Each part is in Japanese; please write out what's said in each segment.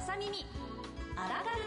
朝耳アラガル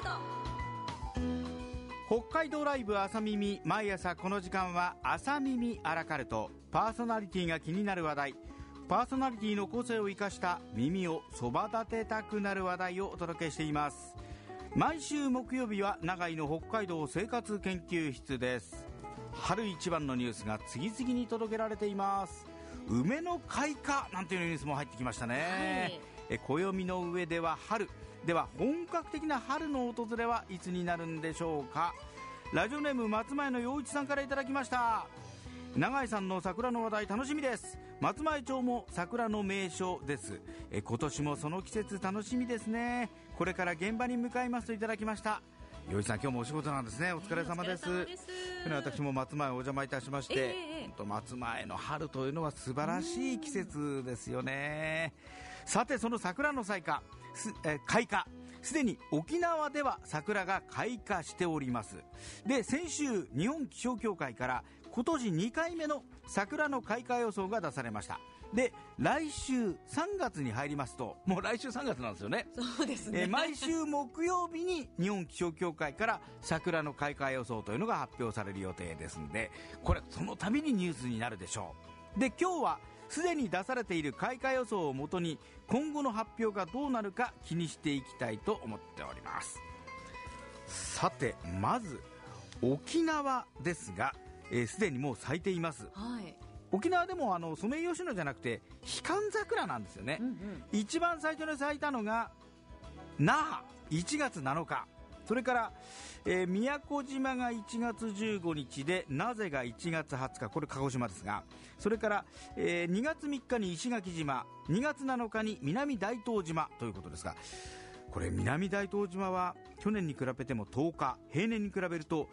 ト。北海道ライブ朝耳、毎朝この時間は朝耳アラカルト。パーソナリティが気になる話題、パーソナリティの個性を生かした耳をそば立てたくなる話題をお届けしています。毎週木曜日は長井の北海道生活研究室です。春一番のニュースが次々に届けられています。梅の開花なんていうニュースも入ってきましたね、暦の上では春では、本格的な春の訪れはいつになるんでしょうか。ラジオネーム松前の陽一さんからいただきました。長井さんの桜の話題楽しみです。松前町も桜の名所です。今年もその季節楽しみですね。これから現場に向かいますといただきました。陽一さん、今日もお仕事なんですね。お疲れ様です。私も松前お邪魔いたしまして、松前の春というのは素晴らしい季節ですよね。さて、その桜の開花、すでに沖縄では桜が開花しております。で、先週日本気象協会から今年2回目の桜の開花予想が出されました。で、来週3月に入りますと、もう来週3月なんですよね。 そうですね、 毎週木曜日に日本気象協会から桜の開花予想というのが発表される予定ですので、これその度にニュースになるでしょう。で、今日はすでに出されている開花予想をもとに今後の発表がどうなるか気にしていきたいと思っております。さて、まず沖縄ですが、すでにもう咲いています、沖縄でもソメイヨシノじゃなくてヒカンザクラなんですよね、一番最初に咲いたのが那覇1月7日、それから、宮古島が1月15日で、名瀬が1月20日、これ鹿児島ですが、それから、2月3日に石垣島、2月7日に南大東島ということですが、これ南大東島は去年に比べても10日、平年に比べると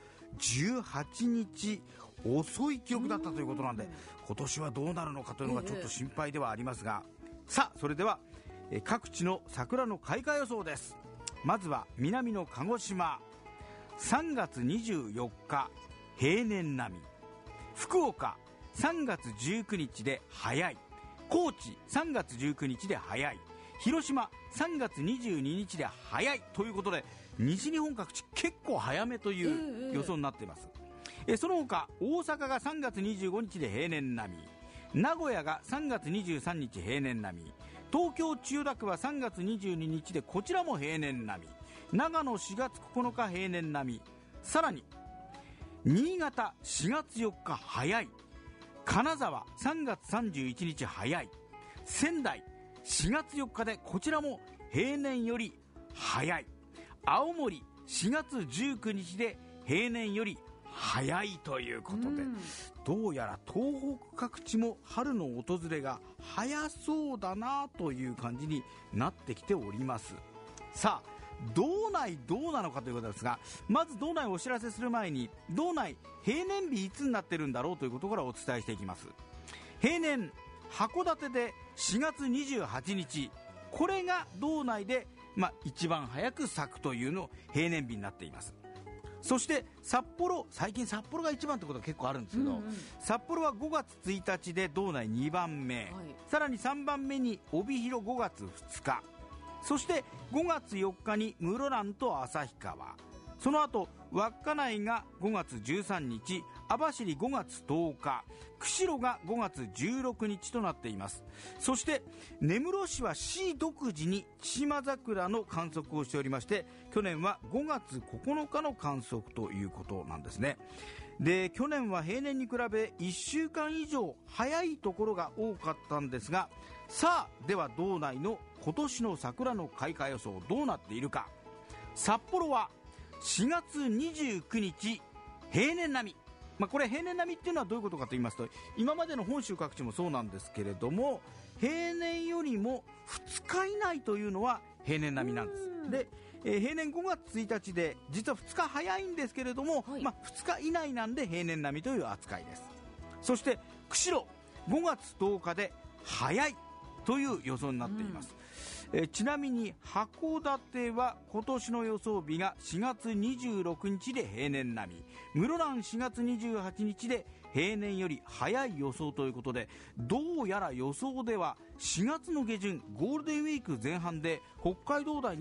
18日遅い記録だったということなんで、今年はどうなるのかというのがちょっと心配ではありますが、さあ、それでは、各地の桜の開花予想です。まずは南の鹿児島、3月24日平年並み、福岡3月19日で早い、高知3月19日で早い、広島3月22日で早いということで、西日本各地結構早めという予想になっています。その他大阪が3月25日で平年並み、名古屋が3月23日平年並み、東京千代田区は3月22日でこちらも平年並み、長野4月9日平年並み、さらに新潟4月4日早い、金沢3月31日早い、仙台4月4日でこちらも平年より早い、青森4月19日で平年より早いということで、どうやら東北各地も春の訪れが早そうだなという感じになってきております。さあ、道内どうなのかということですが、まず道内をお知らせする前に、道内平年日いつになってるんだろうということからお伝えしていきます。平年函館で4月28日、これが道内で、一番早く咲くというの平年日になっています。そして札幌、最近札幌が一番ってことが結構あるんですけど、札幌は5月1日で道内2番目、さらに3番目に帯広5月2日、そして5月4日に室蘭と旭川、その後稚内が5月13日、網走5月10日、釧路が5月16日となっています。そして根室市は市独自に千島桜の観測をしておりまして、去年は5月9日の観測ということなんですね。で、去年は平年に比べ1週間以上早いところが多かったんですが、さあ、では道内の今年の桜の開花予想どうなっているか。札幌は4月29日平年並み、これ平年並みっていうのはどういうことかと言いますと、今までの本州各地もそうなんですけれども、平年よりも2日以内というのは平年並みなんです。で、平年5月1日で実は2日早いんですけれども、2日以内なんで平年並みという扱いです。そして釧路5月10日で早いという予想になっています。ちなみに函館は今年の予想日が4月26日で平年並み、室蘭4月28日で平年より早い予想ということで、どうやら予想では4月の下旬ゴールデンウィーク前半で北海道内には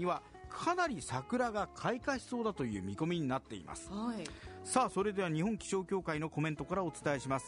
かなり桜が開花しそうだという見込みになっています、 はい、 さあそれでは日本気象協会のコメントからお伝えします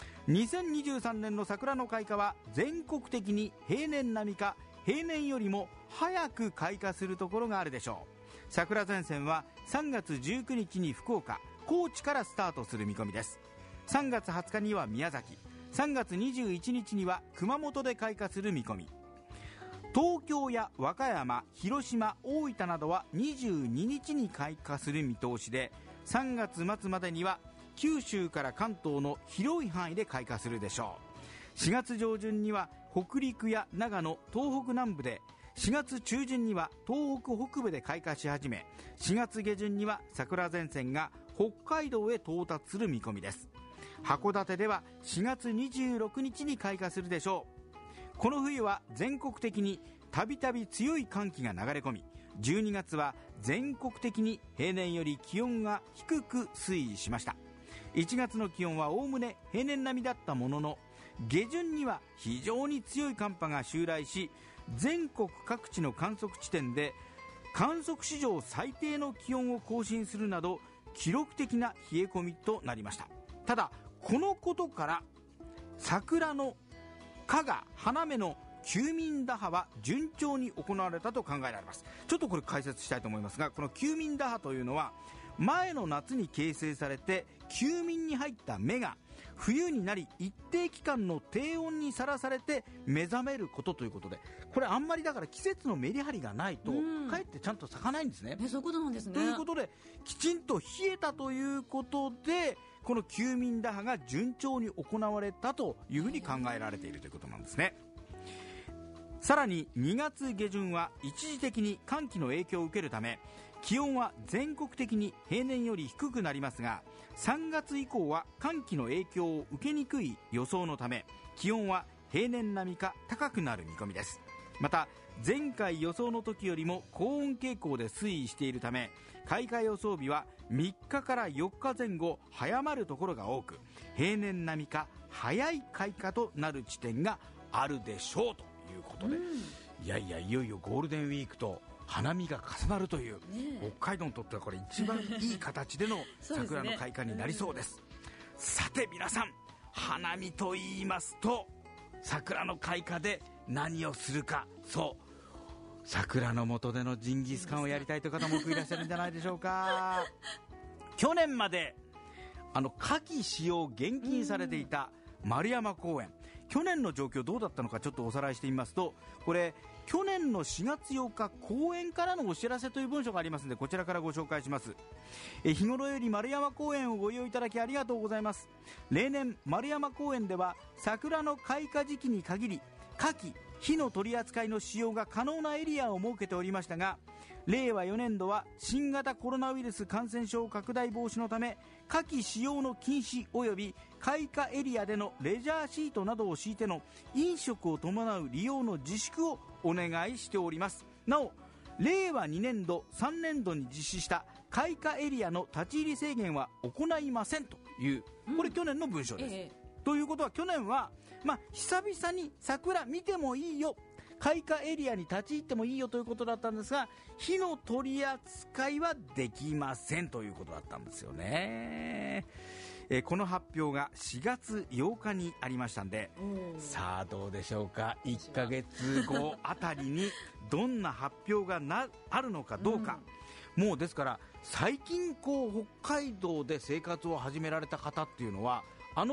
。2023年の桜の開花は全国的に平年並みか平年よりも早く開花するところがあるでしょう。桜前線は3月19日に福岡、高知からスタートする見込みです。3月20日には宮崎、3月21日には熊本で開花する見込み。東京や和歌山、広島、大分などは22日に開花する見通しで、3月末までには九州から関東の広い範囲で開花するでしょう。4月上旬には北陸や長野、東北南部で、4月中旬には東北北部で開花し始め、4月下旬には桜前線が北海道へ到達する見込みです。函館では4月26日に開花するでしょう。この冬は全国的にたびたび強い寒気が流れ込み、12月は全国的に平年より気温が低く推移しました。1月の気温はおおむね平年並みだったものの、下旬には非常に強い寒波が襲来し、全国各地の観測地点で観測史上最低の気温を更新するなど記録的な冷え込みとなりました。ただこのことから桜の花が花芽の休眠打破は順調に行われたと考えられます。ちょっとこれ解説したいと思いますが、この休眠打破というのは前の夏に形成されて休眠に入った芽が冬になり一定期間の低温にさらされて目覚めることということで、これあんまりだから季節のメリハリがないとかえってちゃんと咲かないんですね。 そういうことなんですね。 ということできちんと冷えたということで、この休眠打破が順調に行われたというふうに考えられているということなんですね。さらに2月下旬は一時的に寒気の影響を受けるため、気温は全国的に平年より低くなりますが、3月以降は寒気の影響を受けにくい予想のため、気温は平年並みか高くなる見込みです。また前回予想の時よりも高温傾向で推移しているため、開花予想日は3日から4日前後早まるところが多く、平年並みか早い開花となる地点があるでしょうということで、いやいやいよいよゴールデンウィークと花見が重なるという、北海道にとってはこれ一番いい形での桜の開花になりそうです。さて皆さん、花見と言いますと桜の開花で何をするか、そう桜の下でのジンギスカンをやりたいという方も多くいらっしゃるんじゃないでしょうか。去年まで牡蠣使用厳禁されていた丸山公園、去年の状況どうだったのかちょっとおさらいしてみますと、これ去年の4月8日公園からのお知らせという文書がありますので、こちらからご紹介します。日頃より丸山公園をご利用いただきありがとうございます。例年丸山公園では桜の開花時期に限り牡蠣、火の取り扱いの使用が可能なエリアを設けておりましたが、令和4年度は新型コロナウイルス感染症拡大防止のため、牡蠣使用の禁止及び開花エリアでのレジャーシートなどを敷いての飲食を伴う利用の自粛をお願いしております。なお令和2年度3年度に実施した開花エリアの立ち入り制限は行いませんという、これ去年の文書です、ということは去年は、久々に桜見てもいいよ、開花エリアに立ち入ってもいいよということだったんですが、火の取り扱いはできませんということだったんですよね。この発表が4月8日にありましたんで、さあどうでしょうか、1ヶ月後あたりにどんな発表があるのかどうか、もうですから最近北海道で生活を始められた方っていうのは、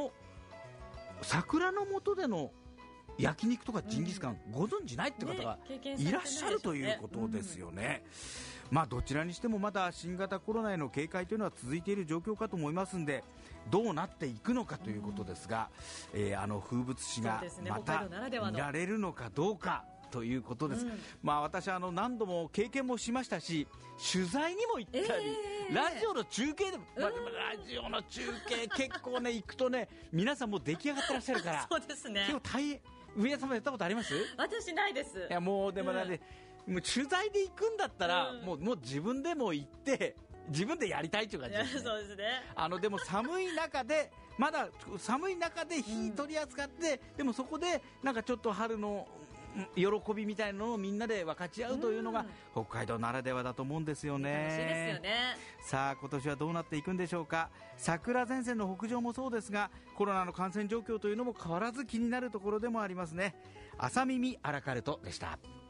桜の下での焼肉とかジンギスカンご存じないって方がいらっしゃるということですよね。どちらにしてもまだ新型コロナへの警戒というのは続いている状況かと思いますので、どうなっていくのかということですが、風物詩がまた見られるのかどうかということです。私は何度も経験もしましたし、取材にも行ったり、ラジオの中継でも、ラジオの中継結構ね行くとね、皆さんもう出来上がってらっしゃるからそうですね、 結構大変。上田さんもやったことあります？ 私ないです。 いやもうでもね、もう取材で行くんだったら、もう自分でも行って自分でやりたいという感じですね。 そうですね。 でも寒い中でまだ寒い中で火取り扱って、でもそこでなんかちょっと春の喜びみたいなのをみんなで分かち合うというのが北海道ならではだと思うんですよね。 楽しいですよね。 さあ今年はどうなっていくんでしょうか。桜前線の北上もそうですが、コロナの感染状況というのも変わらず気になるところでもありますね。朝耳アラカルトでした。